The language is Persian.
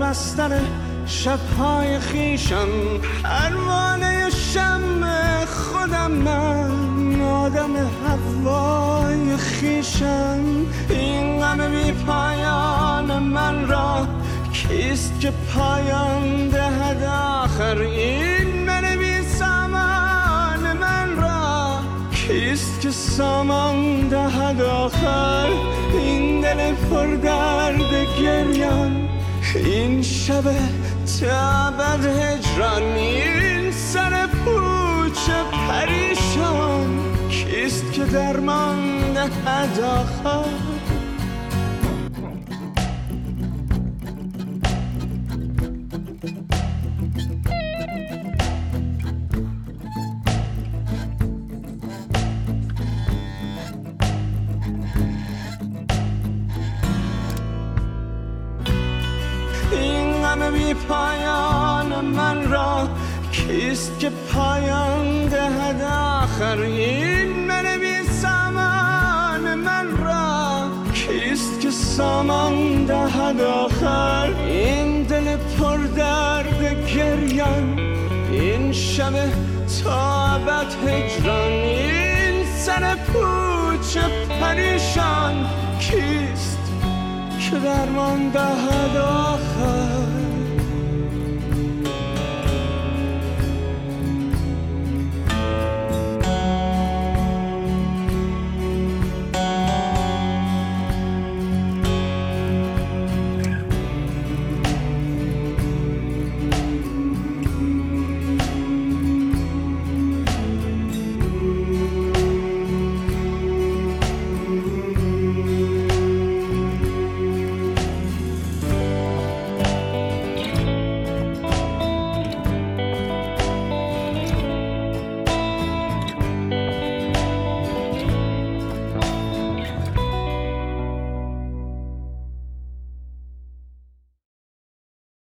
بستن شبهای خیشم، پروانه شمع خودم، من آدم هوای خیشم. این غم بی پایان من را کیست که پایان دهد آخر؟ این من بی سامان من را کیست که سامان دهد آخر؟ این دل پر درد گریان، این شب تابد هجران، این سر پوچ پریشان، کیست که درمان دهد آخر؟ بی پایان من را کیست که پایان دهد آخر؟ این من بی سامان من را کیست که سامان دهد آخر؟ این دل پر درد گریان، این شب تا ابد هجران، این سر پوچ پریشان، کیست که درمان دهد آخر؟